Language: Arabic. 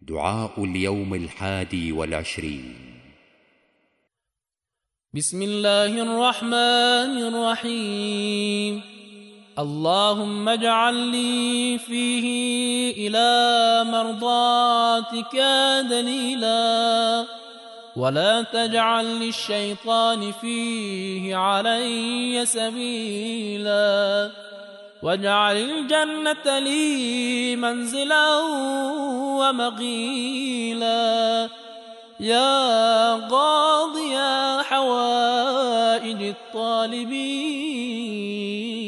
دعاء اليوم 21. بسم الله الرحمن الرحيم. اللهم اجعل لي فيه إلى مرضاتك دليلا، ولا تجعل للشيطان فيه علي سبيلا، واجعل الجنة لي منزلا ومقيلا، يا قاضي حوائج الطالبين.